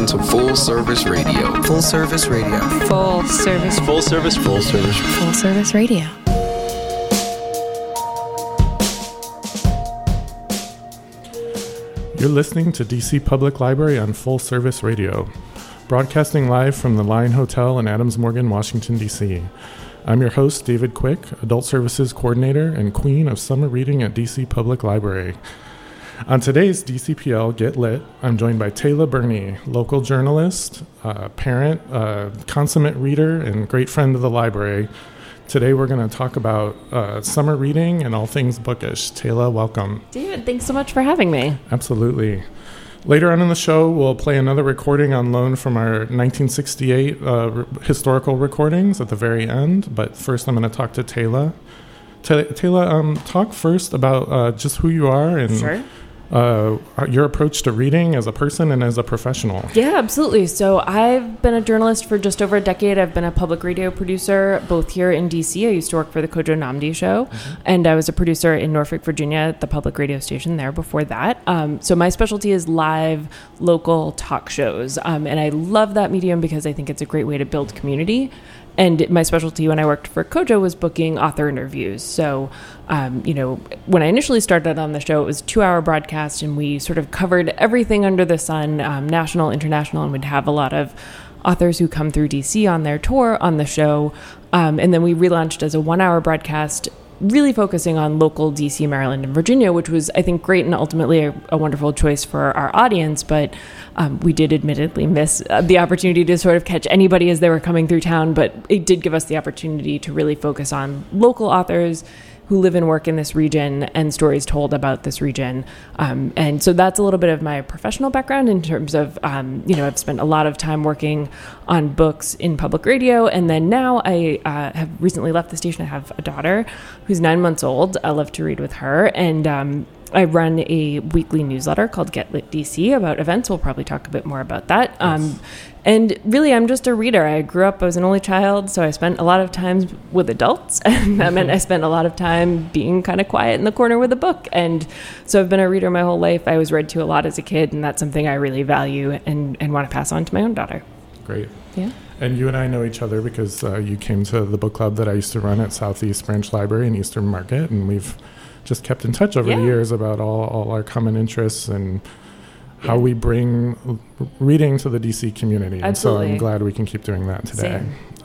to Full Service Radio. Full Service Radio. Full Service. Full Service. Full Service. Full Service Radio. You're listening to DC Public Library on Full Service Radio, broadcasting live from the Line Hotel in Adams Morgan, Washington, D.C. I'm your host, David Quick, Adult Services Coordinator and Queen of Summer Reading at DC Public Library. On today's DCPL Get Lit, I'm joined by Taylor Burney, local journalist, parent, consummate reader, and great friend of the library. Today we're going to talk about summer reading and all things bookish. Taylor, welcome. David, thanks so much for having me. Absolutely. Later on in the show, we'll play another recording on loan from our 1968 historical recordings at the very end. But first, I'm going to talk to Taylor. Taylor, talk first about just who you are and Sure. Your approach to reading as a person and as a professional. Yeah, absolutely. So I've been a journalist for just over a decade. I've been a public radio producer, both here in D.C. I used to work for the Kojo Nnamdi Show, and I was a producer in Norfolk, Virginia, at the public radio station there before that. So my specialty is live, local talk shows, and I love that medium because I think it's a great way to build community. And my specialty when I worked for Kojo was booking author interviews. So, when I initially started on the show, it was a 2-hour broadcast, and we sort of covered everything under the sun, national, international, and we'd have a lot of authors who come through DC on their tour on the show. And then we relaunched as a 1-hour broadcast, really focusing on local DC, Maryland, and Virginia, which was, I think, great and ultimately a wonderful choice for our audience. But we did admittedly miss the opportunity to sort of catch anybody as they were coming through town. But it did give us the opportunity to really focus on local authors who live and work in this region and stories told about this region. And so that's a little bit of my professional background in terms of, I've spent a lot of time working on books in public radio. And then now I have recently left the station. I have a daughter who's 9 months old. I love to read with her. And I run a weekly newsletter called Get Lit DC about events. We'll probably talk a bit more about that. Yes. And really, I'm just a reader. I was an only child, so I spent a lot of time with adults. And that meant I spent a lot of time being kind of quiet in the corner with a book. And so I've been a reader my whole life. I was read to a lot as a kid, and that's something I really value and want to pass on to my own daughter. Great. Yeah. And you and I know each other because you came to the book club that I used to run at Southeast Branch Library in Eastern Market, and we've just kept in touch over the years about all our common interests and how we bring reading to the DC community. Absolutely. And so I'm glad we can keep doing that today.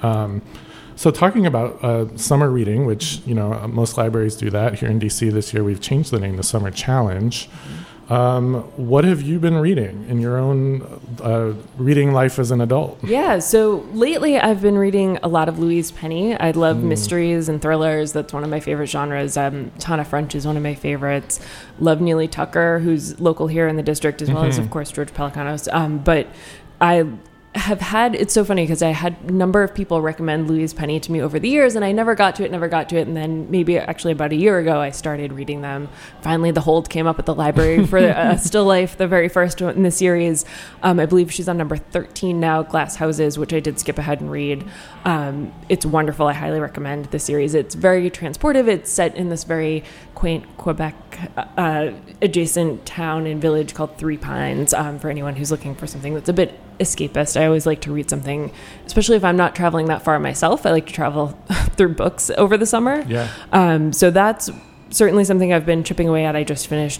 So talking about summer reading, which, most libraries do that. Here in DC this year, we've changed the name to Summer Challenge. What have you been reading in your own reading life as an adult? Yeah, so lately I've been reading a lot of Louise Penny. I love mysteries and thrillers. That's one of my favorite genres. Tana French is one of my favorites. Love Neely Tucker, who's local here in the district, as well as, of course, George Pelecanos. But I have had, it's so funny because I had a number of people recommend Louise Penny to me over the years, and I never got to it. And then maybe actually about a year ago, I started reading them. Finally, The Hold came up at the library for Still Life, the very first one in the series. I believe she's on number 13 now, Glass Houses, which I did skip ahead and read. It's wonderful. I highly recommend the series. It's very transportive. It's set in this very quaint Quebec adjacent town and village called Three Pines, for anyone who's looking for something that's a bit escapist. I always like to read something, especially if I'm not traveling that far myself. I like to travel through books over the summer. Yeah. So that's certainly something I've been chipping away at. I just finished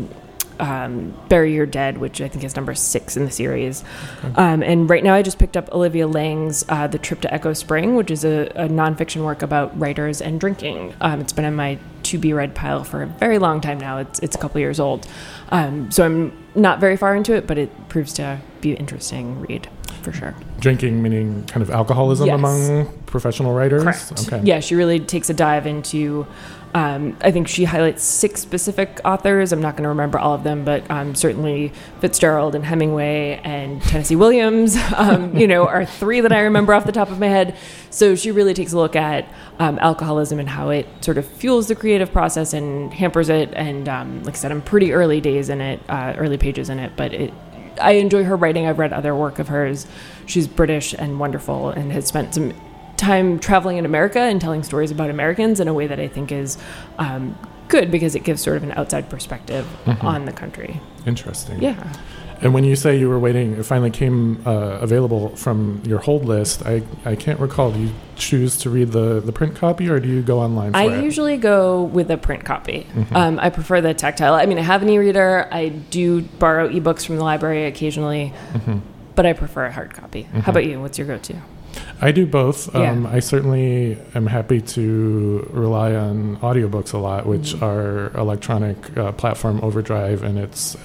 Bury Your Dead, which I think is number 6 in the series. Okay. And right now I just picked up Olivia Lang's The Trip to Echo Spring, which is a nonfiction work about writers and drinking. It's been in my to-be-read pile for a very long time now. It's a couple years old. So I'm not very far into it, but it proves to be an interesting read, for sure. Drinking meaning kind of alcoholism among professional writers? Correct. Okay. Yeah, she really takes a dive into... I think she highlights 6 specific authors. I'm not going to remember all of them, but certainly Fitzgerald and Hemingway and Tennessee Williams, are 3 that I remember off the top of my head. So she really takes a look at alcoholism and how it sort of fuels the creative process and hampers it. And like I said, I'm pretty early pages in it, but I enjoy her writing. I've read other work of hers. She's British and wonderful and has spent some time traveling in America and telling stories about Americans in a way that I think is good because it gives sort of an outside perspective on the country. Interesting. Yeah. And when you say you were waiting, it finally came available from your hold list. I can't recall. Do you choose to read the print copy, or do you go online for it? I usually go with a print copy. I prefer the tactile. I mean, I have an e-reader. I do borrow ebooks from the library occasionally, but I prefer a hard copy. How about you? What's your go-to? I do both. Yeah. I certainly am happy to rely on audiobooks a lot, which are electronic platform Overdrive and its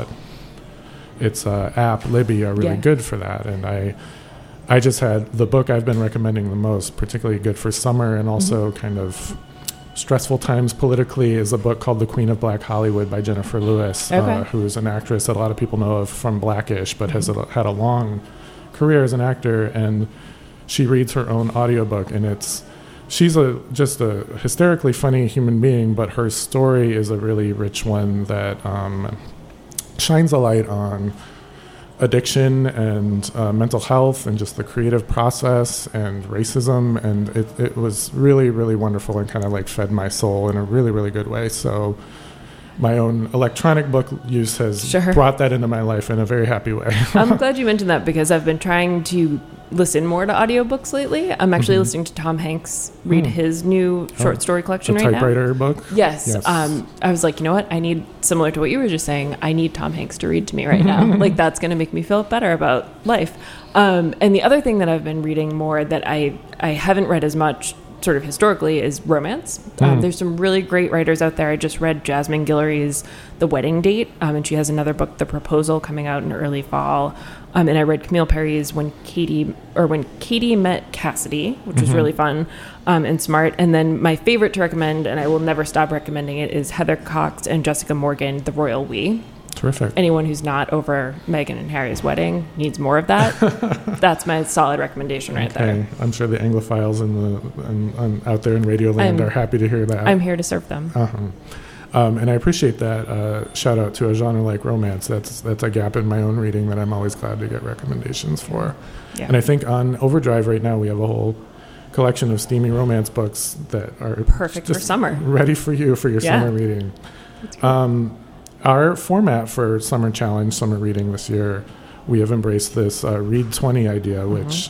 app Libby are really good for that. And I just had the book I've been recommending the most, particularly good for summer and also kind of stressful times politically, is a book called The Queen of Black Hollywood by Jennifer Lewis, who's an actress that a lot of people know of from Blackish, but has had a long career as an actor. And she reads her own audiobook, and she's just a hysterically funny human being, but her story is a really rich one that shines a light on addiction and mental health and just the creative process and racism. And it was really, really wonderful and kind of like fed my soul in a really, really good way. So my own electronic book use has brought that into my life in a very happy way. I'm glad you mentioned that, because I've been trying to listen more to audiobooks lately. I'm actually listening to Tom Hanks read his new short story collection right now. The typewriter book? Yes. I was like, you know what? I need, similar to what you were just saying, I need Tom Hanks to read to me right now. Like, that's going to make me feel better about life. And the other thing that I've been reading more that I haven't read as much sort of historically is romance. There's some really great writers out there. I just read Jasmine Guillory's The Wedding Date, and she has another book, The Proposal, coming out in early fall. And I read Camille Perry's When Katie Met Cassidy, which was really fun and smart. And then my favorite to recommend, and I will never stop recommending it, is Heather Cox and Jessica Morgan, The Royal We. Terrific. Anyone who's not over Meghan and Harry's wedding needs more of that. That's my solid recommendation right there. I'm sure the Anglophiles and out there in Radio Land are happy to hear that. I'm here to serve them. And I appreciate that. Shout out to a genre like romance. That's a gap in my own reading that I'm always glad to get recommendations for. Yeah. And I think on Overdrive right now we have a whole collection of steamy romance books that are perfect for summer, ready for you for your summer reading. Our format for Summer Challenge, summer reading this year, we have embraced this Read 20 idea, which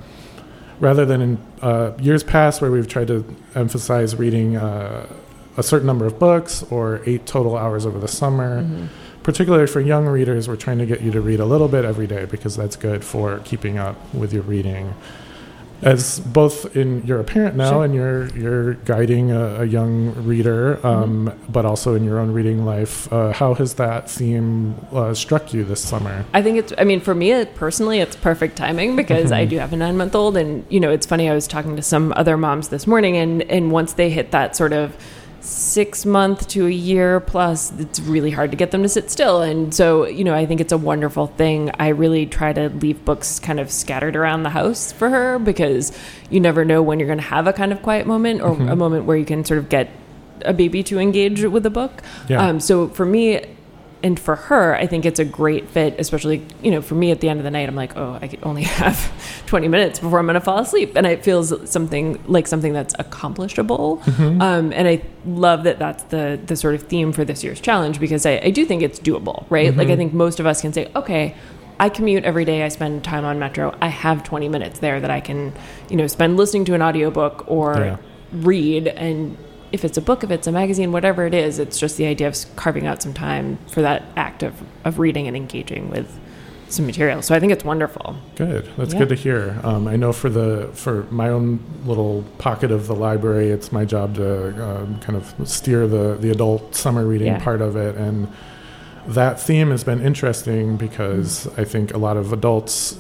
rather than in years past where we've tried to emphasize reading a certain number of books or 8 total hours over the summer, particularly for young readers, we're trying to get you to read a little bit every day because that's good for keeping up with your reading. As both you're a parent now and you're guiding a young reader, but also in your own reading life, how has that theme struck you this summer? I think for me personally, it's perfect timing because I do have a 9-month-old, and it's funny. I was talking to some other moms this morning, and once they hit that sort of 6 month to a year plus, it's really hard to get them to sit still. And so, I think it's a wonderful thing. I really try to leave books kind of scattered around the house for her because you never know when you're going to have a kind of quiet moment or a moment where you can sort of get a baby to engage with a book. Yeah. So for me and for her, I think it's a great fit, especially, for me at the end of the night, I'm like, oh, I only have 20 minutes before I'm going to fall asleep. And it feels something that's accomplishable. And I love that that's the sort of theme for this year's challenge, because I do think it's doable, right? Like, I think most of us can say, okay, I commute every day. I spend time on Metro. I have 20 minutes there that I can, spend listening to an audiobook or read. And if it's a book, if it's a magazine, whatever it is, it's just the idea of carving out some time for that act of reading and engaging with some material. So I think it's wonderful. Good. That's good to hear. I know for my own little pocket of the library, it's my job to kind of steer the adult summer reading part of it. And that theme has been interesting because I think a lot of adults,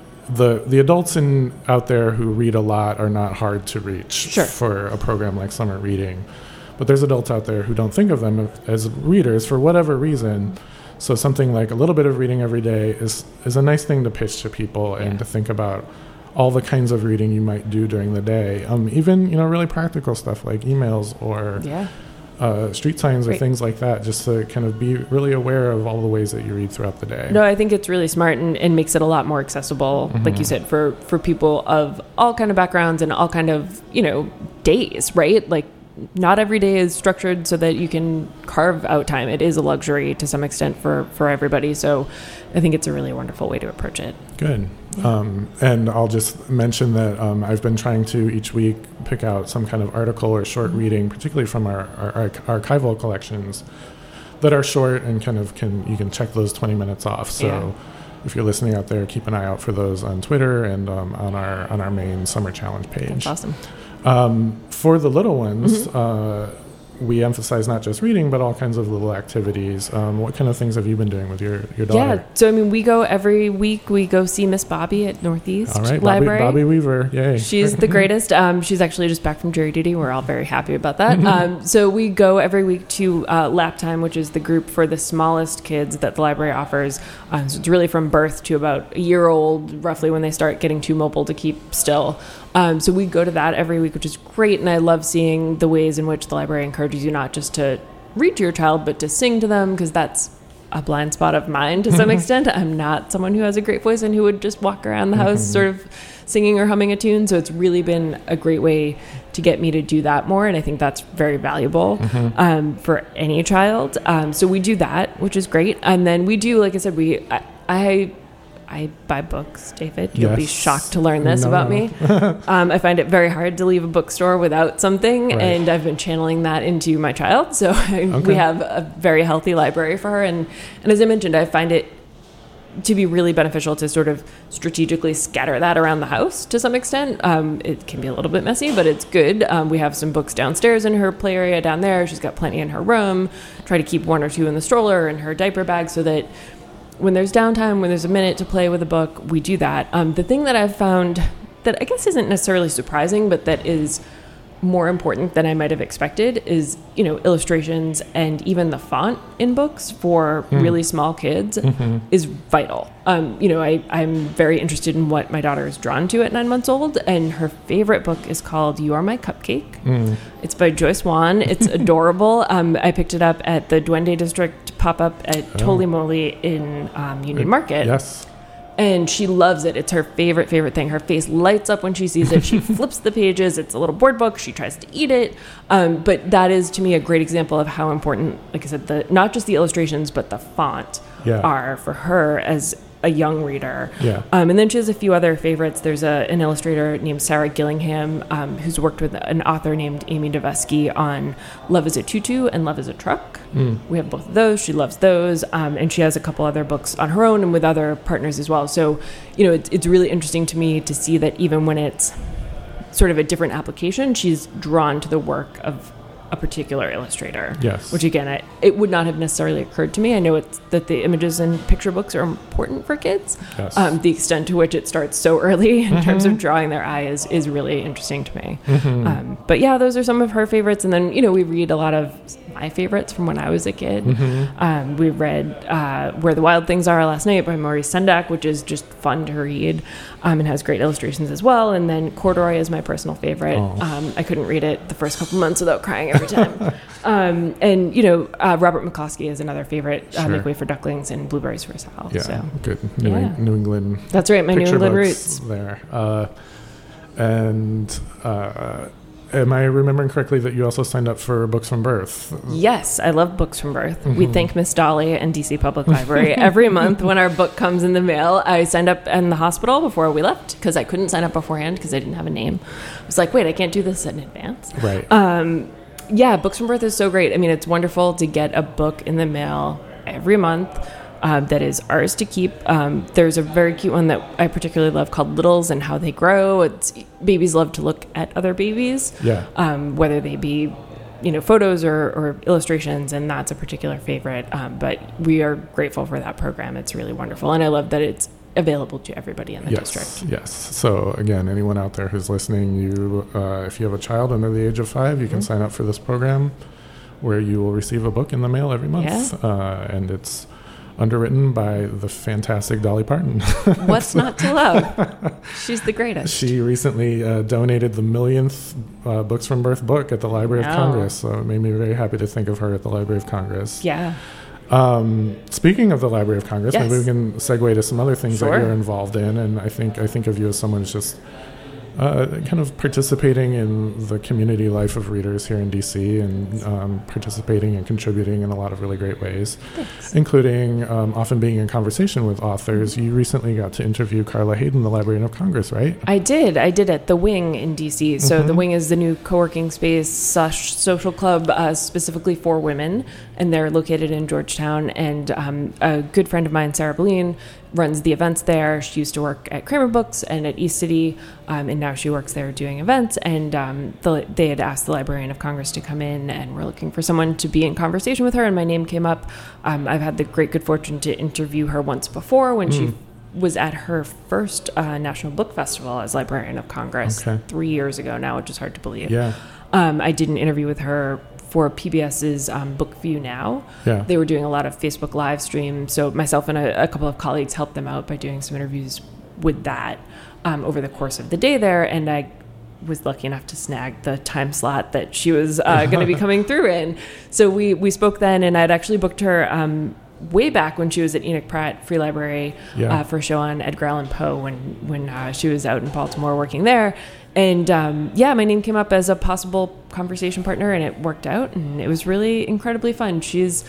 the adults out there who read a lot are not hard to reach for a program like summer reading. But there's adults out there who don't think of them as readers for whatever reason. So something like a little bit of reading every day is a nice thing to pitch to people and to think about all the kinds of reading you might do during the day. Even, really practical stuff like emails or street signs or things like that, just to kind of be really aware of all the ways that you read throughout the day. No, I think it's really smart and makes it a lot more accessible, like you said, for people of all kind of backgrounds and all kind of, days, right? Like, not every day is structured so that you can carve out time. It is a luxury to some extent for everybody. So I think it's a really wonderful way to approach it. Good. And I'll just mention that I've been trying to each week pick out some kind of article or short reading, particularly from our archival collections, that are short and you can check those 20 minutes off. So if you're listening out there, keep an eye out for those on Twitter and on our main summer challenge page. That's awesome. For the little ones, we emphasize not just reading, but all kinds of little activities. What kind of things have you been doing with your daughter? Yeah, so I mean, we go every week. We go see Miss Bobby at Northeast Library. Bobby Weaver, yay! She's the greatest. She's actually just back from jury duty. We're all very happy about that. So we go every week to Lap Time, which is the group for the smallest kids that the library offers. So it's really from birth to about a year old, roughly, when they start getting too mobile to keep still. So we go to that every week, which is great, and I love seeing the ways in which the library encourages you not just to read to your child, but to sing to them, because that's a blind spot of mine to some extent. I'm not someone who has a great voice and who would just walk around the house sort of singing or humming a tune, so it's really been a great way to get me to do that more, and I think that's very valuable for any child. So we do that, which is great, and then we do, like I said, I buy books, David. You'll be shocked to learn this about me. I find it very hard to leave a bookstore without something, and I've been channeling that into my child. So we have a very healthy library for her. And as I mentioned, I find it to be really beneficial to sort of strategically scatter that around the house to some extent. It can be a little bit messy, but it's good. We have some books downstairs in her play area down there. She's got plenty in her room. Try to keep one or two in the stroller and her diaper bag so that when there's downtime, when there's a minute to play with a book, we do that. The thing that I've found that I guess isn't necessarily surprising, but that is more important than I might have expected is, illustrations and even the font in books for really small kids is vital. I'm very interested in what my daughter is drawn to at 9 months old, and her favorite book is called You Are My Cupcake. It's by Joyce Wan. It's adorable. I picked it up at the Duende District pop-up at Toli Moly in Union Market. Yes. And she loves it. It's her favorite thing. Her face lights up when she sees it. She flips the pages. It's a little board book. She tries to eat it. But that is, to me, a great example of how important, like I said, not just the illustrations, but the font are for her as a young reader. Yeah. And then she has a few other favorites. There's an illustrator named Sarah Gillingham who's worked with an author named Amy Dovesky on Love is a Tutu and Love is a Truck. We have both of those. She loves those. And she has a couple other books on her own and with other partners as well. So, it's really interesting to me to see that even when it's sort of a different application, she's drawn to the work of a particular illustrator. Yes. Which again, it would not have necessarily occurred to me. I know it's that the images in picture books are important for kids. Yes. The extent to which it starts so early in terms of drawing their eye is really interesting to me. But yeah, those are some of her favorites. And then, we read a lot of my favorites from when I was a kid. We read Where the Wild Things Are last night by Maurice Sendak, which is just fun to read and has great illustrations as well. And then Corduroy is my personal favorite. I couldn't read it the first couple months without crying every time. Robert McCloskey is another favorite. Make Way for Ducklings and Blueberries for Sal. Yeah, so. Good. New England. That's right, my New England roots. There. Am I remembering correctly that you also signed up for Books from Birth? Yes, I love Books from Birth. We thank Miss Dolly and DC Public Library every month when our book comes in the mail. I signed up in the hospital before we left because I couldn't sign up beforehand because I didn't have a name. I was like, wait, I can't do this in advance. Right. Books from Birth is so great. I mean, it's wonderful to get a book in the mail every month. That is ours to keep. There's a very cute one that I particularly love called Littles and How They Grow. Babies love to look at other babies, whether they be, photos or illustrations, and that's a particular favorite. But we are grateful for that program. It's really wonderful, and I love that it's available to everybody in the district. Yes. So again, anyone out there who's listening, if you have a child under the age of 5, you can sign up for this program where you will receive a book in the mail every month, and it's underwritten by the fantastic Dolly Parton. What's not to love? She's the greatest. She recently donated the 1,000th Books from Birth book at the Library of Congress, so it made me very happy to think of her at the Library of Congress. Yeah. Speaking of the Library of Congress, maybe we can segue to some other things that you're involved in, and I think of you as someone who's just kind of participating in the community life of readers here in DC and participating and contributing in a lot of really great ways, Thanks. including often being in conversation with authors. You recently got to interview Carla Hayden, the Librarian of Congress, right? I did at the Wing in DC. So the Wing is the new co-working space / social club specifically for women, and they're located in Georgetown. And a good friend of mine, Sarah Boleen, runs the events there. She used to work at Kramer Books and at East City, and now she works there doing events. And they had asked the Librarian of Congress to come in, and we're looking for someone to be in conversation with her, and my name came up. I've had the great good fortune to interview her once before when she was at her first National Book Festival as Librarian of Congress 3 years ago now, which is hard to believe. Yeah. I did an interview with her for PBS's BookView Now. Yeah. They were doing a lot of Facebook live streams, so myself and a couple of colleagues helped them out by doing some interviews with that over the course of the day there, and I was lucky enough to snag the time slot that she was going to be coming through in. So we spoke then, and I'd actually booked her way back when she was at Enoch Pratt Free Library for a show on Edgar Allan Poe when she was out in Baltimore working there. And my name came up as a possible conversation partner, and it worked out, and it was really incredibly fun. She's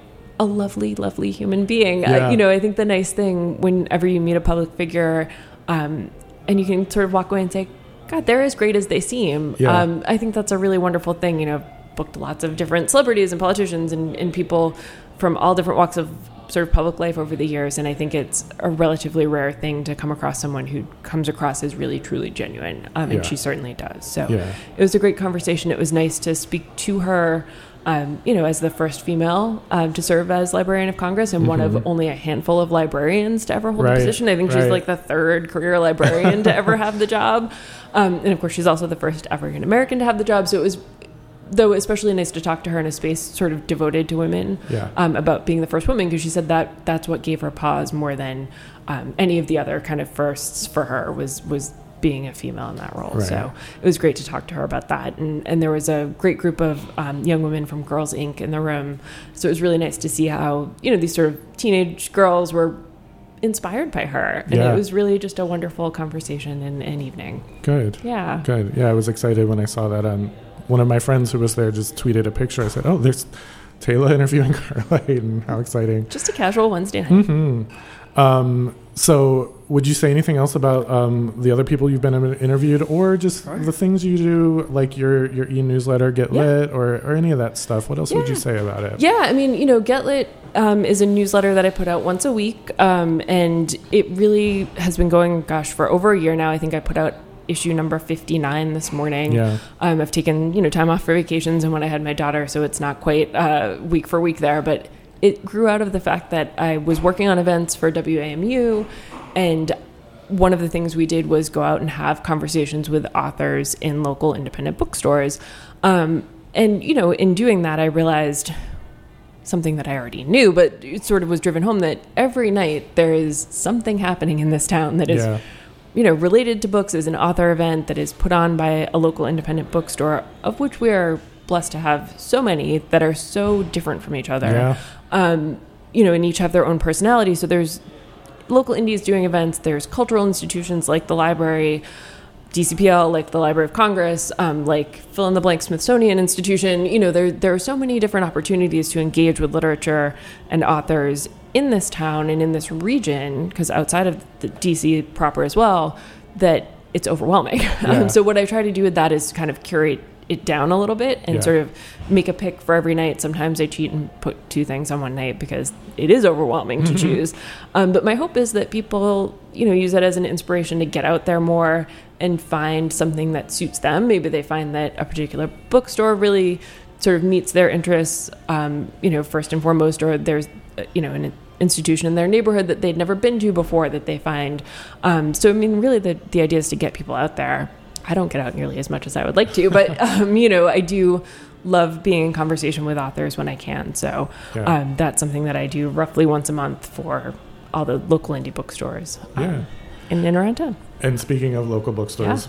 a lovely, lovely human being. Yeah. I think the nice thing whenever you meet a public figure, and you can sort of walk away and say, God, they're as great as they seem. Yeah. I think that's a really wonderful thing. Booked lots of different celebrities and politicians and people from all different walks of sort of public life over the years, and I think it's a relatively rare thing to come across someone who comes across as really truly genuine, and she certainly does. So it was a great conversation. It was nice to speak to her, as the first female to serve as Librarian of Congress, and one of only a handful of librarians to ever hold the position. I think she's like the third career librarian to ever have the job, and of course she's also the first African American to have the job. So it was, though, especially nice to talk to her in a space sort of devoted to women about being the first woman, because she said that that's what gave her pause more than any of the other kind of firsts for her was being a female in that role. Right. So it was great to talk to her about that. And there was a great group of young women from Girls Inc. in the room. So it was really nice to see how, these sort of teenage girls were inspired by her. And it was really just a wonderful conversation and evening. Good. Yeah. Good. Yeah, I was excited when I saw that on one of my friends who was there just tweeted a picture. I said, oh, there's Taylor interviewing Carla Hayden. How exciting. Just a casual Wednesday night. So would you say anything else about the other people you've been interviewed, or just the things you do, like your e-newsletter, Get Lit, or any of that stuff? What else would you say about it? Yeah, I mean, Get Lit is a newsletter that I put out once a week, and it really has been going, for over a year now. I think I put out issue number 59 this morning. I've taken time off for vacations and when I had my daughter, so it's not quite week for week there, but it grew out of the fact that I was working on events for WAMU, and one of the things we did was go out and have conversations with authors in local independent bookstores, and in doing that I realized something that I already knew, but it sort of was driven home, that every night there is something happening in this town that is related to books. Is an author event that is put on by a local independent bookstore, of which we are blessed to have so many that are so different from each other. And each have their own personality. So there's local indies doing events. There's cultural institutions like the library, DCPL, like the Library of Congress, like fill in the blank Smithsonian Institution. There are so many different opportunities to engage with literature and authors in this town and in this region, because outside of the DC proper as well, that it's overwhelming. So what I try to do with that is kind of curate it down a little bit and sort of make a pick for every night. Sometimes I cheat and put two things on one night because it is overwhelming to choose. But my hope is that people, use it as an inspiration to get out there more and find something that suits them. Maybe they find that a particular bookstore really sort of meets their interests, first and foremost, or there's, an institution in their neighborhood that they'd never been to before that they find. So, I mean, really the idea is to get people out there. I don't get out nearly as much as I would like to, but, I do love being in conversation with authors when I can. So that's something that I do roughly once a month for all the local indie bookstores in and around town. And speaking of local bookstores,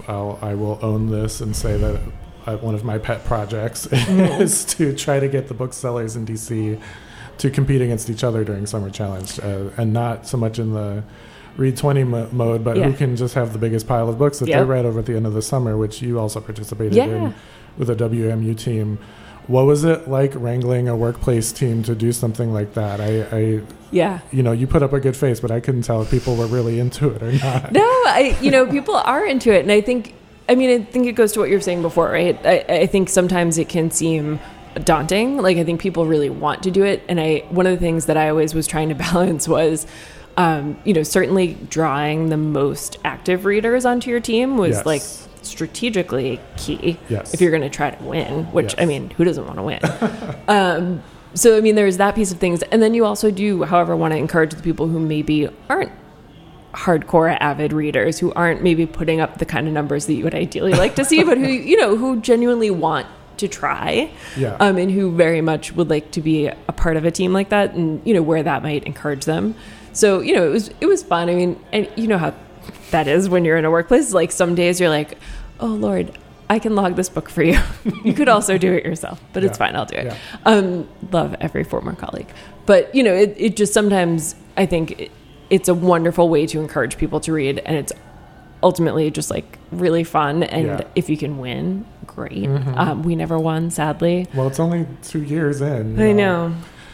I will own this and say that one of my pet projects is to try to get the booksellers in DC to compete against each other during Summer Challenge, and not so much in the read 20 mode, but Yeah. who can just have the biggest pile of books that Yep. they read over at the end of the summer, which you also participated Yeah. in with a WMU team. What was it like wrangling a workplace team to do something like that? I Yeah. you put up a good face, but I couldn't tell if people were really into it or not. No, people are into it. And I think it goes to what you were saying before, right? I think sometimes it can seem daunting. Like, I think people really want to do it. And one of the things that I always was trying to balance was, certainly drawing the most active readers onto your team was Yes. like strategically key. Yes. If you're going to try to win, which, Yes. I mean, who doesn't want to win? So, I mean, there's that piece of things. And then you also do, however, want to encourage the people who maybe aren't hardcore avid readers, who aren't maybe putting up the kind of numbers that you would ideally like to see, but who genuinely want to try, Yeah. and who very much would like to be a part of a team like that, and where that might encourage them. So it was fun. I mean, and you know how that is when you're in a workplace. Like, some days you're like, oh Lord, I can log this book for you. You could also do it yourself, but it's Yeah. fine. I'll do it. Yeah. Love every former colleague, but it just sometimes I think it's a wonderful way to encourage people to read, and it's ultimately just like really fun. And Yeah. if you can win, great. Mhm. We never won, sadly. Well, it's only 2 years in. I know.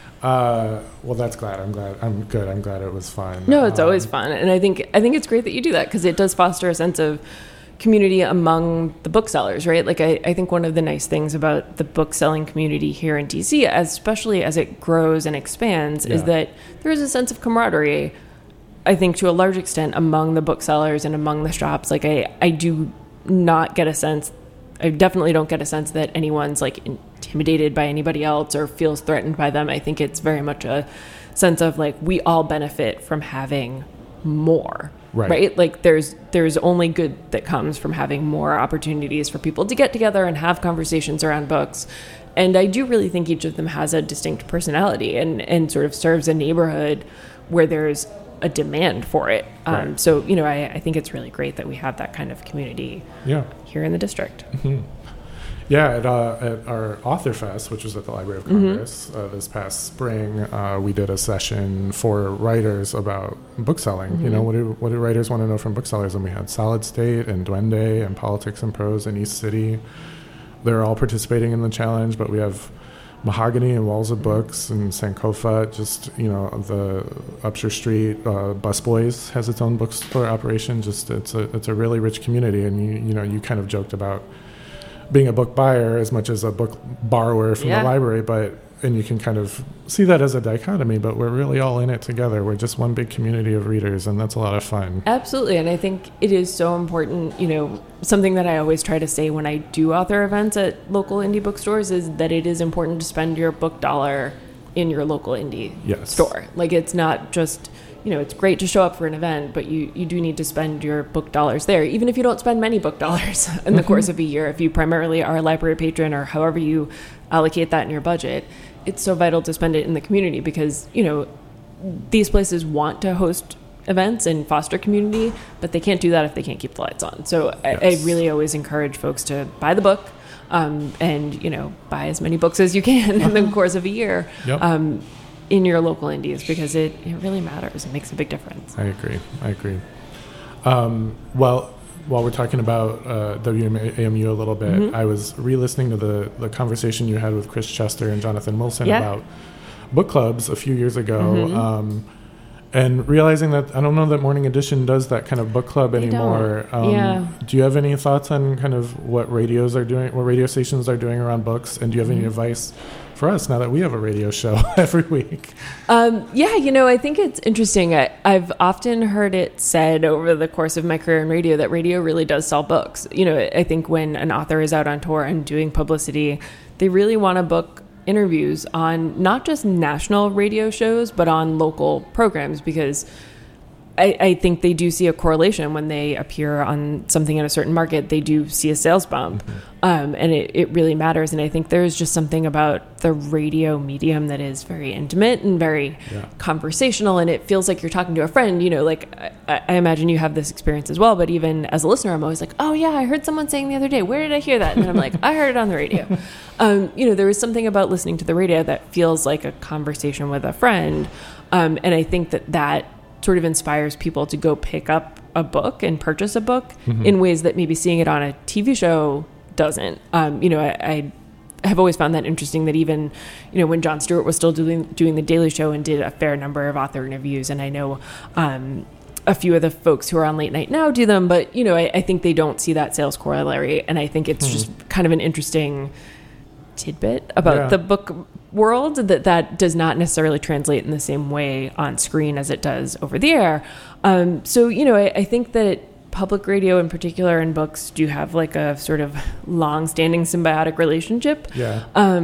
Well, that's glad. I'm glad. I'm good. I'm glad it was fun. No, it's always fun, and I think it's great that you do that, because it does foster a sense of community among the booksellers, right? Like, I think one of the nice things about the bookselling community here in DC, especially as it grows and expands, is Yeah. that there is a sense of camaraderie, I think, to a large extent among the booksellers and among the shops. Like, I do not get a sense, I definitely don't get a sense that anyone's like intimidated by anybody else or feels threatened by them. I think it's very much a sense of like, we all benefit from having more, right? Like, there's only good that comes from having more opportunities for people to get together and have conversations around books. And I do really think each of them has a distinct personality and sort of serves a neighborhood where there's a demand for it. Right. So, I think it's really great that we have that kind of community Yeah. here in the district. Yeah, at our Author Fest, which was at the Library of Congress this past spring, we did a session for writers about bookselling. What do writers want to know from booksellers? And we had Solid State and Duende and Politics and Prose and East City. They're all participating in the challenge, but we have Mahogany and Walls of Books and Sankofa, just, the Upshur Street, Busboys has its own bookstore operation. Just, it's a really rich community. And you kind of joked about being a book buyer as much as a book borrower from the library, and you can kind of see that as a dichotomy, but we're really all in it together. We're just one big community of readers, and that's a lot of fun. Absolutely. And I think it is so important, something that I always try to say when I do author events at local indie bookstores is that it is important to spend your book dollar in your local indie store. Like, it's not just, it's great to show up for an event, but you do need to spend your book dollars there, even if you don't spend many book dollars in the course of a year. If you primarily are a library patron or however you allocate that in your budget, it's so vital to spend it in the community, because, these places want to host events and foster community, but they can't do that if they can't keep the lights on. So I really always encourage folks to buy the book and, buy as many books as you can in the course of a year. Yep. In your local indies, because it really matters. It makes a big difference. I agree. Well, while we're talking about WAMU a little bit, I was re-listening to the conversation you had with Chris Chester and Jonathan Wilson about book clubs a few years ago, and realizing that I don't know that Morning Edition does that kind of book club anymore. Do you have any thoughts on kind of what radio stations are doing around books, and do you have any advice for us now that we have a radio show every week? I think it's interesting. I've often heard it said over the course of my career in radio that radio really does sell books. I think when an author is out on tour and doing publicity, they really want to book interviews on not just national radio shows, but on local programs, because I think they do see a correlation when they appear on something in a certain market. They do see a sales bump, and it really matters. And I think there's just something about the radio medium that is very intimate and very conversational, and it feels like you're talking to a friend. Like I imagine you have this experience as well, but even as a listener, I'm always like, oh yeah, I heard someone saying the other day, where did I hear that? And then I'm like, I heard it on the radio. There is something about listening to the radio that feels like a conversation with a friend, and I think that sort of inspires people to go pick up a book and purchase a book in ways that maybe seeing it on a TV show doesn't. I have always found that interesting, that even, when Jon Stewart was still doing The Daily Show and did a fair number of author interviews, and I know a few of the folks who are on late night now do them, but, I think they don't see that sales corollary. And I think it's just kind of an interesting tidbit about the book world that does not necessarily translate in the same way on screen as it does over the air. I think that public radio in particular and books do have like a sort of long-standing symbiotic relationship. Yeah.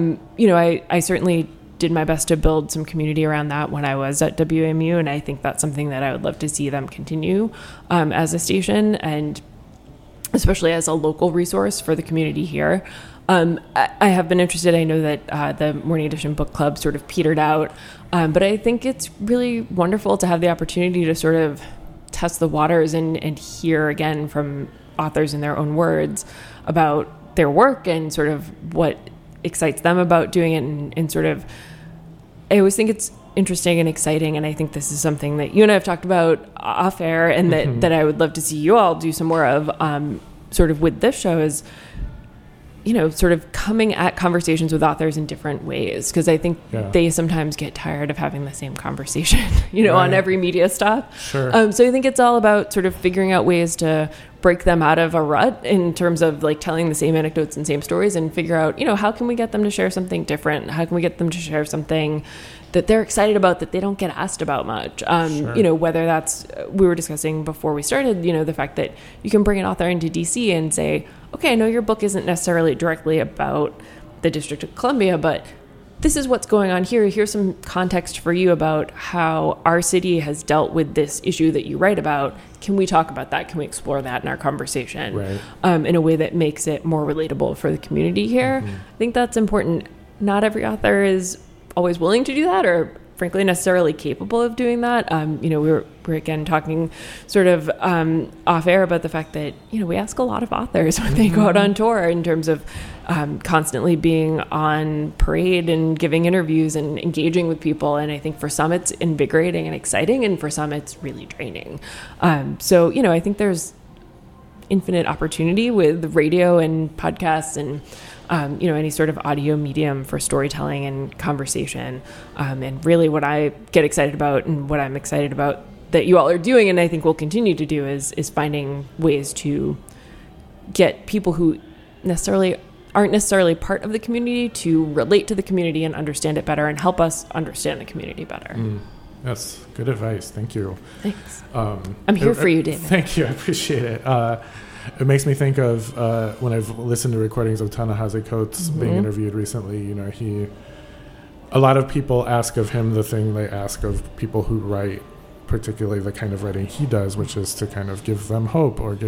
I certainly did my best to build some community around that when I was at WMU, and I think that's something that I would love to see them continue as a station, and especially as a local resource for the community here. I have been interested. I know that the Morning Edition Book Club sort of petered out, but I think it's really wonderful to have the opportunity to sort of test the waters and hear again from authors in their own words about their work and sort of what excites them about doing it, and sort of, I always think it's interesting and exciting, and I think this is something that you and I have talked about off air, and that I would love to see you all do some more of, sort of with this show, is sort of coming at conversations with authors in different ways, because I think they sometimes get tired of having the same conversation, on every media stop. Sure. So I think it's all about sort of figuring out ways to break them out of a rut in terms of like telling the same anecdotes and same stories, and figure out, how can we get them to share something different? How can we get them to share something that they're excited about that they don't get asked about much? Whether that's, we were discussing before we started, the fact that you can bring an author into DC and say, okay, I know your book isn't necessarily directly about the District of Columbia, but this is what's going on here. Here's some context for you about how our city has dealt with this issue that you write about. Can we talk about that? Can we explore that in our conversation? Right. In a way that makes it more relatable for the community here? I think that's important. Not every author is always willing to do that, or frankly necessarily capable of doing that. We're again talking sort of off air about the fact that we ask a lot of authors when they go out on tour, in terms of constantly being on parade and giving interviews and engaging with people, and I think for some it's invigorating and exciting, and for some it's really draining. I think there's infinite opportunity with radio and podcasts and any sort of audio medium for storytelling and conversation. And really what I get excited about, and what I'm excited about that you all are doing, and I think we'll continue to do, is finding ways to get people who aren't necessarily part of the community to relate to the community and understand it better, and help us understand the community better. That's good advice. Thank you. Thanks. I'm here for you, David. Thank you. I appreciate it. It makes me think of when I've listened to recordings of Ta-Nehisi Coates being interviewed recently. A lot of people ask of him the thing they ask of people who write, particularly the kind of writing he does, which is to kind of give them hope, or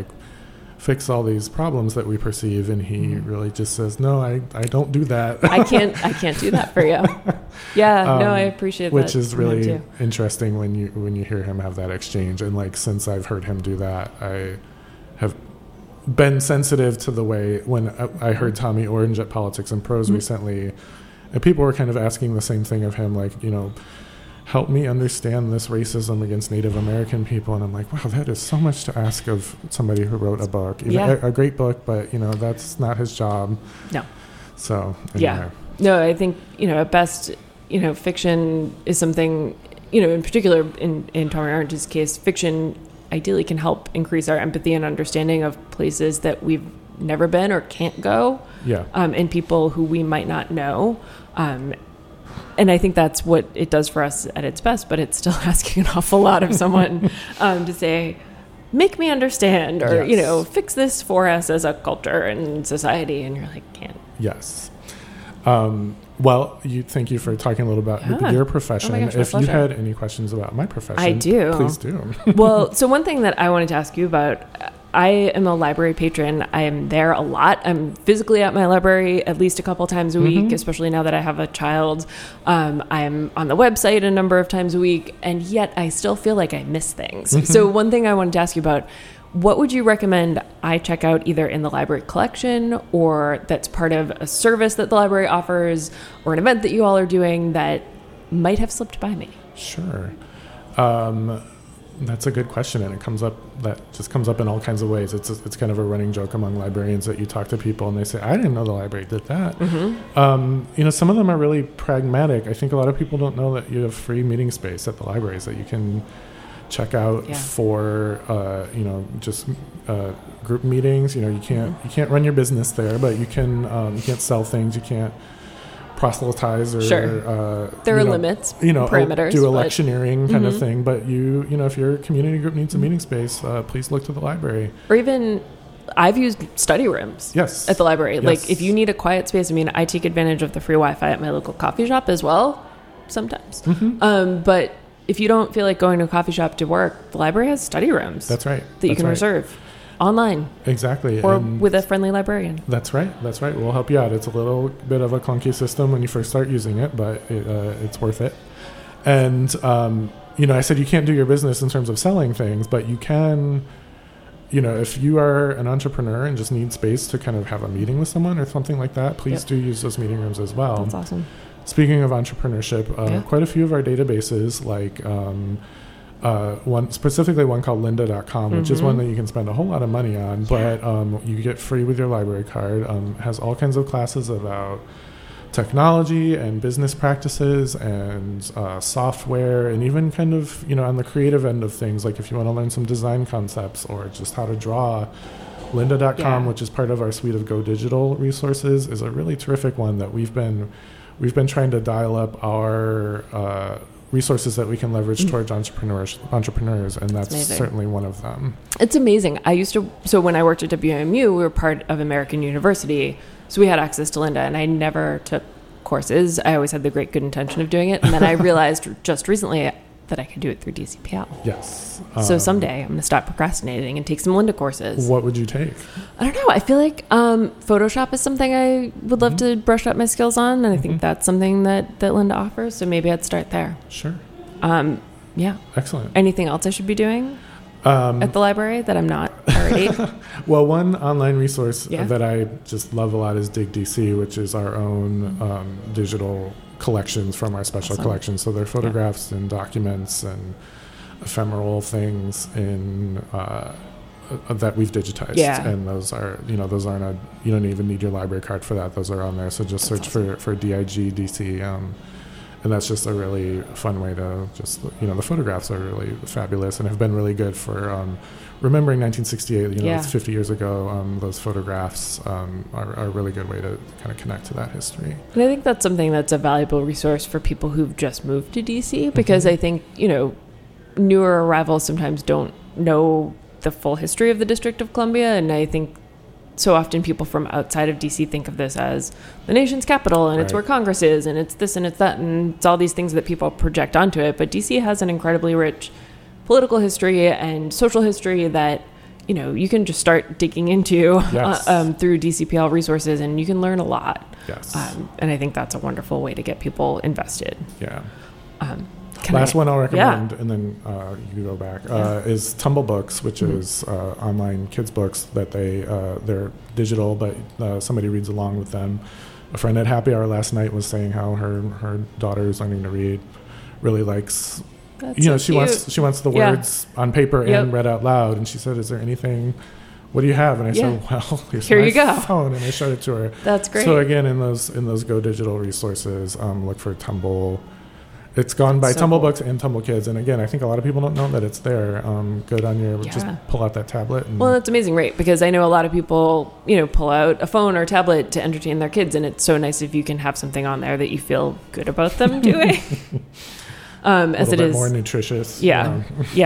fix all these problems that we perceive. And he really just says, no, I don't do that. I can't do that for you. Yeah, I appreciate that. Which is really interesting when you hear him have that exchange. And since I've heard him do that, I have been sensitive to the way, when I heard Tommy Orange at Politics and Prose recently, and people were kind of asking the same thing of him, help me understand this racism against Native American people. And I'm like, wow, that is so much to ask of somebody who wrote a book. A great book, but that's not his job. No. So anyway. Yeah. No, I think, at best, fiction is something, in particular in Tommy Orange's case, fiction ideally can help increase our empathy and understanding of places that we've never been or can't go. Yeah. And people who we might not know. And I think that's what it does for us at its best, but it's still asking an awful lot of someone to say, make me understand, or, fix this for us as a culture and society. And you're like, can't. Yes. Well, thank you for talking a little about your profession. Oh my gosh, if pleasure. you had any questions about my profession, I do. Please do. Well, so one thing that I wanted to ask you about, I am a library patron. I am there a lot. I'm physically at my library at least a couple times a week, especially now that I have a child. I'm on the website a number of times a week, and yet I still feel like I miss things. So one thing I wanted to ask you about, what would you recommend I check out either in the library collection, or that's part of a service that the library offers, or an event that you all are doing that might have slipped by me? Sure. That's a good question, and that just comes up in all kinds of ways. It's kind of a running joke among librarians that you talk to people and they say, I didn't know the library did that. Some of them are really pragmatic. I think a lot of people don't know that you have free meeting space at the libraries that you can check out for just group meetings. You can't run your business there, but you can't sell things, you can't proselytize or there are limits, parameters, do electioneering kind of thing, but if your community group needs a meeting space, please look to the library. Or even I've used study rooms at the library. Yes. Like if you need a quiet space, I take advantage of the free Wi-Fi at my local coffee shop as well sometimes. But if you don't feel like going to a coffee shop to work, the library has study rooms. That's right. That you can reserve online. Exactly. Or with a friendly librarian. That's right. We'll help you out. It's a little bit of a clunky system when you first start using it, but it's worth it. And, I said you can't do your business in terms of selling things, but you can, if you are an entrepreneur and just need space to kind of have a meeting with someone or something like that, please do use those meeting rooms as well. That's awesome. Speaking of entrepreneurship, quite a few of our databases, like one called lynda.com, which is one that you can spend a whole lot of money on, but you get free with your library card, has all kinds of classes about technology and business practices and software, and even kind of, on the creative end of things, like if you want to learn some design concepts or just how to draw, lynda.com, which is part of our suite of Go Digital resources, is a really terrific one that we've been trying to dial up our resources that we can leverage towards entrepreneurs, and that's certainly one of them. It's amazing. So when I worked at WMU, we were part of American University, so we had access to Lynda, and I never took courses. I always had the great good intention of doing it, and then I realized just recently that I could do it through DCPL. Yes. So someday I'm going to stop procrastinating and take some Lynda courses. What would you take? I don't know. I feel like Photoshop is something I would love to brush up my skills on, and I think that's something that Lynda offers, so maybe I'd start there. Sure. Yeah. Excellent. Anything else I should be doing at the library that I'm not already? Well, one online resource that I just love a lot is Dig DC, which is our own digital collections from our special collections. So they're photographs and documents and ephemeral things in that we've digitized. Yeah. And those are, those aren't you don't even need your library card for that. Those are on there. So just search for DIG DC. And that's just a really fun way to just, the photographs are really fabulous and have been really good for remembering 1968, it's 50 years ago. Those photographs are a really good way to kind of connect to that history. And I think that's something that's a valuable resource for people who've just moved to DC, because I think, newer arrivals sometimes don't know the full history of the District of Columbia. And I think so often people from outside of DC think of this as the nation's capital, and it's where Congress is, and it's this and it's that, and it's all these things that people project onto it. But DC has an incredibly rich political history and social history that, you can just start digging into through DCPL resources, and you can learn a lot. Yes. And I think that's a wonderful way to get people invested. Yeah. Last one I'll recommend, and then you go back, is Tumble Books, which is online kids books that they're digital, but somebody reads along with them. A friend at Happy Hour last night was saying how her daughter is learning to read, really likes, she wants the words on paper and read out loud. And she said, "Is there anything? What do you have?" And I said, "Well, here's my phone," and I showed it to her. That's great. So again, in those Go Digital resources, look for Tumble. It's gone by Tumble Books and Tumble Kids, and again, I think a lot of people don't know that it's there. Good on your just pull out that tablet. Well, that's amazing, right? Because I know a lot of people, pull out a phone or tablet to entertain their kids, and it's so nice if you can have something on there that you feel good about them doing. As it is more nutritious. Yeah.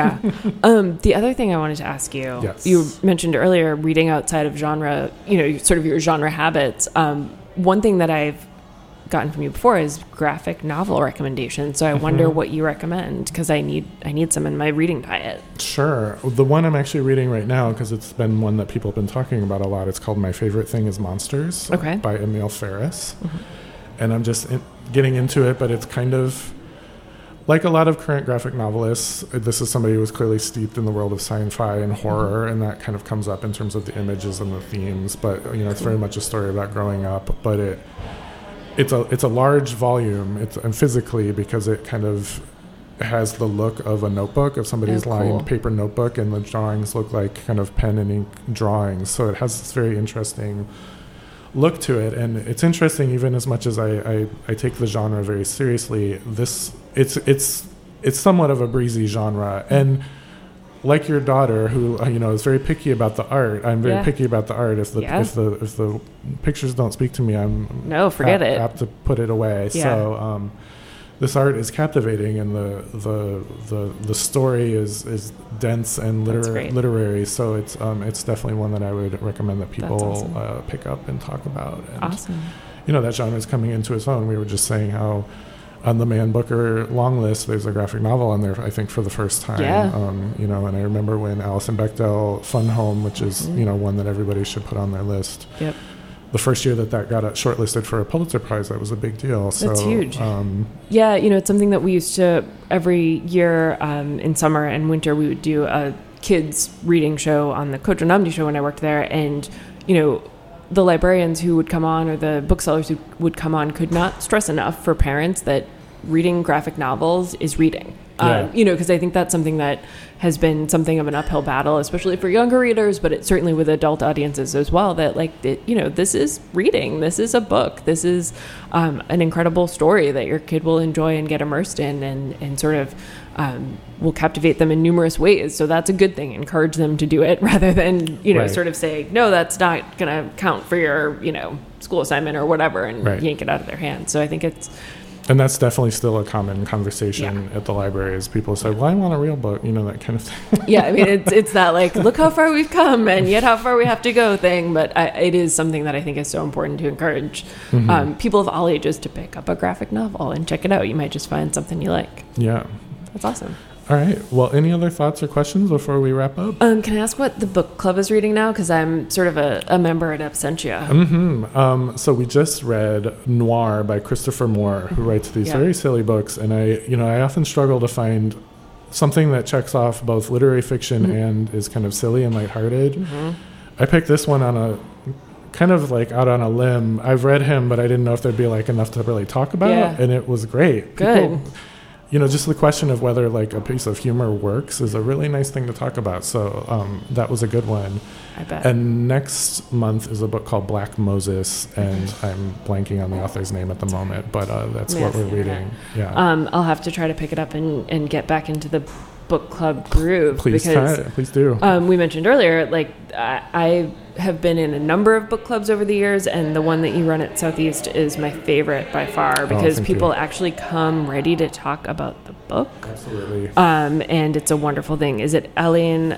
The other thing I wanted to ask you, you mentioned earlier reading outside of genre, sort of your genre habits. One thing that I've gotten from you before is graphic novel recommendations. So I wonder what you recommend, because I need some in my reading diet. Sure. The one I'm actually reading right now, because it's been one that people have been talking about a lot, it's called My Favorite Thing is Monsters by Emil Ferris. And I'm just getting into it, but it's kind of like a lot of current graphic novelists. This is somebody who was clearly steeped in the world of sci-fi and horror, and that kind of comes up in terms of the images and the themes. But it's very much a story about growing up. But it's a large volume. And physically, because it kind of has the look of a notebook, of somebody's lined paper notebook, and the drawings look like kind of pen and ink drawings. So it has this very interesting look to it, and it's interesting even as much as I take the genre very seriously. It's somewhat of a breezy genre, and like your daughter, who is very picky about the art, I'm very picky about the art. If the pictures don't speak to me, I'm apt to put it away. Yeah. So this art is captivating, and the story is dense and literary. So it's definitely one that I would recommend that people pick up and talk about. And, awesome. That genre is coming into its own. We were just saying how on the Man Booker long list, there's a graphic novel on there, I think, for the first time. Yeah. And I remember when Alison Bechdel Fun Home, which is, one that everybody should put on their list. Yep. The first year that got shortlisted for a Pulitzer Prize, that was a big deal. So, that's huge. It's something that we used to, every year in summer and winter, we would do a kids reading show on the Kojo Namdi show when I worked there. And, the librarians who would come on or the booksellers who would come on could not stress enough for parents that reading graphic novels is reading. Because I think that's something that has been something of an uphill battle, especially for younger readers, but it's certainly with adult audiences as well, that this is reading. This is a book. This is an incredible story that your kid will enjoy and get immersed in and sort of will captivate them in numerous ways. So that's a good thing. Encourage them to do it rather than, sort of say, no, that's not going to count for your, school assignment or whatever, and yank it out of their hands. So I think and that's definitely still a common conversation at the library, is people say, well, I want a real book, that kind of thing. Yeah, I mean, it's that look how far we've come and yet how far we have to go thing. But it is something that I think is so important to encourage people of all ages to pick up a graphic novel and check it out. You might just find something you like. Yeah. That's awesome. All right. Well, any other thoughts or questions before we wrap up? Can I ask what the book club is reading now? Because I'm sort of a member at Absentia. So we just read Noir by Christopher Moore, who writes these very silly books. And I often struggle to find something that checks off both literary fiction and is kind of silly and lighthearted. I picked this one on a kind of out on a limb. I've read him, but I didn't know if there'd be enough to really talk about. And it was great. Good. Just the question of whether a piece of humor works is a really nice thing to talk about. So that was a good one. I bet. And next month is a book called Black Moses, and I'm blanking on the author's name at the moment, but that's what we're reading. Yeah. I'll have to try to pick it up and get back into the book club groove. Please do. We mentioned earlier, I have been in a number of book clubs over the years, and the one that you run at Southeast is my favorite by far, because people actually come ready to talk about the book. Absolutely. And it's a wonderful thing. Is it Aline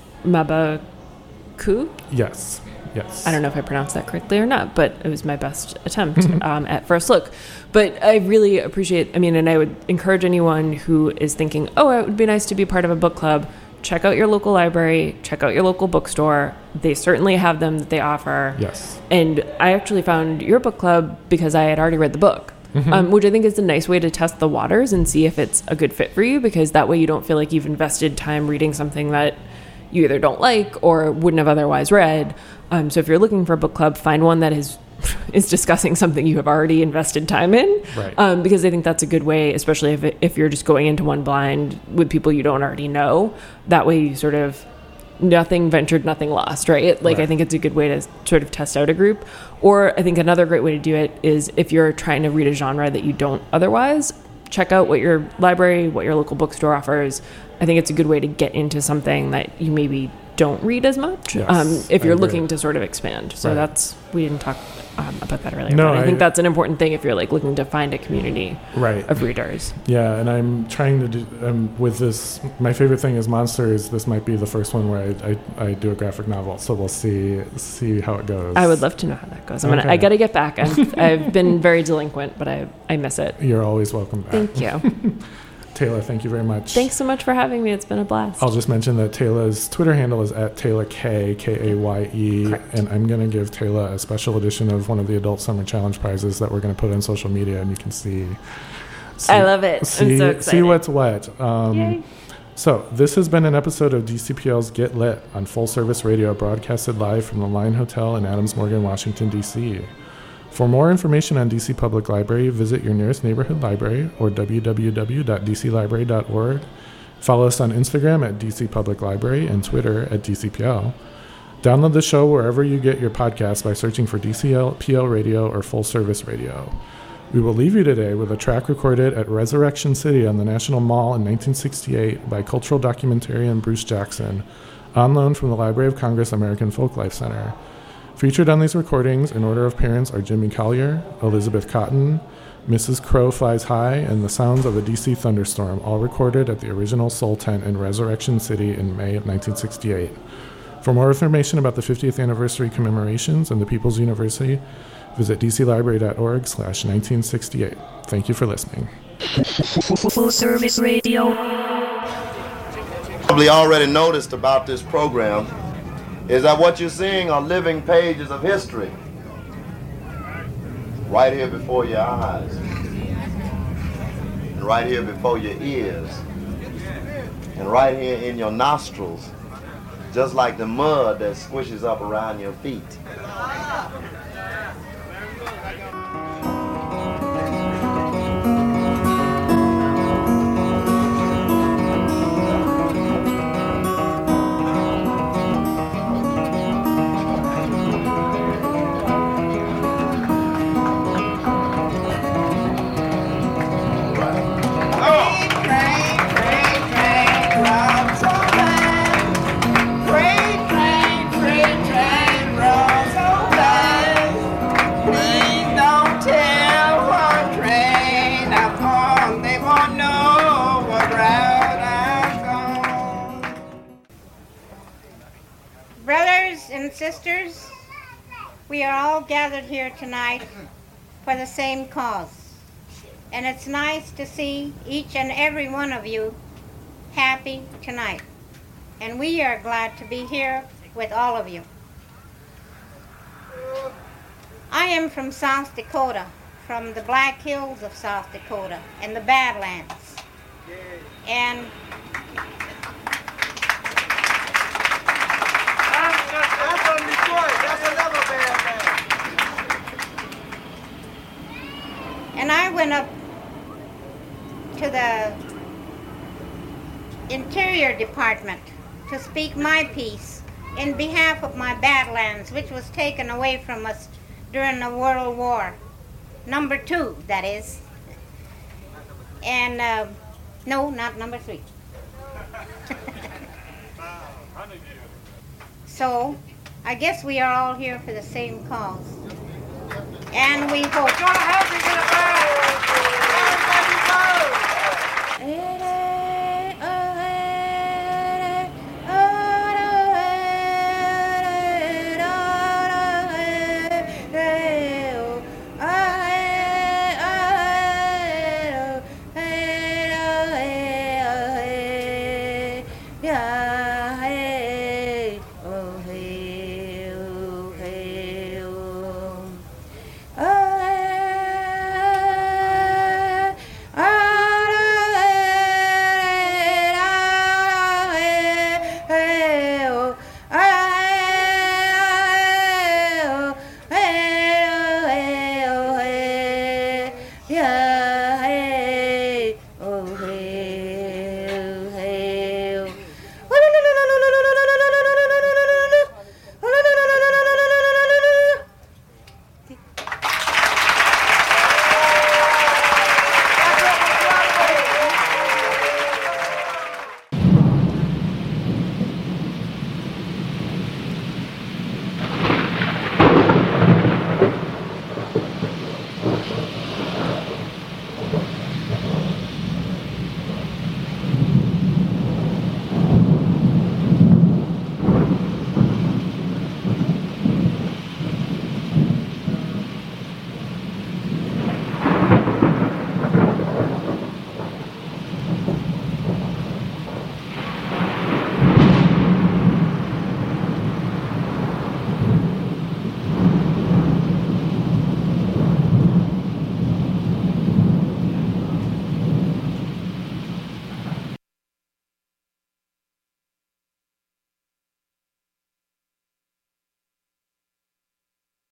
Mabaku? Yes. I don't know if I pronounced that correctly or not, but it was my best attempt at first look. But I really appreciate, and I would encourage anyone who is thinking, it would be nice to be part of a book club, check out your local library, check out your local bookstore. They certainly have them that they offer. Yes. And I actually found your book club because I had already read the book, which I think is a nice way to test the waters and see if it's a good fit for you, because that way you don't feel like you've invested time reading something that you either don't like or wouldn't have otherwise read. So if you're looking for a book club, find one that is discussing something you have already invested time in. Right. Because I think that's a good way, especially if you're just going into one blind with people you don't already know. That way you sort of nothing ventured, nothing lost, right? I think it's a good way to sort of test out a group. Or I think another great way to do it is if you're trying to read a genre that you don't otherwise, check out what your library, what your local bookstore offers. I think it's a good way to get into something that you maybe don't read as much, if you're looking to sort of expand. So we didn't talk about that earlier. No, but I think that's an important thing if you're looking to find a community of readers. Yeah, and I'm trying to do with this. My favorite thing is Monsters. This might be the first one where I do a graphic novel. So we'll see how it goes. I would love to know how that goes. I got to get back. I've been very delinquent, but I miss it. You're always welcome back. Thank you. Taylor, thank you very much. Thanks so much for having me. It's been a blast. I'll just mention that Taylor's Twitter handle is @TaylorK, Kaye. Correct. And I'm going to give Taylor a special edition of one of the Adult Summer Challenge prizes that we're going to put on social media, and you can see. I love it. I'm so excited. See what's what. Yay. So this has been an episode of DCPL's Get Lit on Full Service Radio, broadcasted live from the Line Hotel in Adams Morgan, Washington, D.C. For more information on DC Public Library, visit your nearest neighborhood library or www.dclibrary.org. Follow us on Instagram at DC Public Library and Twitter at DCPL. Download the show wherever you get your podcasts by searching for DCPL Radio or Full Service Radio. We will leave you today with a track recorded at Resurrection City on the National Mall in 1968 by cultural documentarian Bruce Jackson, on loan from the Library of Congress American Folklife Center. Featured on these recordings in order of appearance are Jimmy Collier, Elizabeth Cotton, Mrs. Crow Flies High, and the sounds of a DC thunderstorm, all recorded at the original Soul Tent in Resurrection City in May of 1968. For more information about the 50th anniversary commemorations and the People's University, visit dclibrary.org/1968. Thank you for listening. Full Service Radio. Probably already noticed about this program is that what you're seeing are living pages of history right here before your eyes and right here before your ears and right here in your nostrils, just like the mud that squishes up around your feet. Sisters, we are all gathered here tonight for the same cause, and it's nice to see each and every one of you happy tonight, and we are glad to be here with all of you. I am from South Dakota, from the Black Hills of South Dakota and the Badlands, and I went up to the Interior Department to speak my piece in behalf of my Badlands, which was taken away from us during the World War number 2, that is. And no, not number 3. So I guess we are all here for the same cause. And we hope.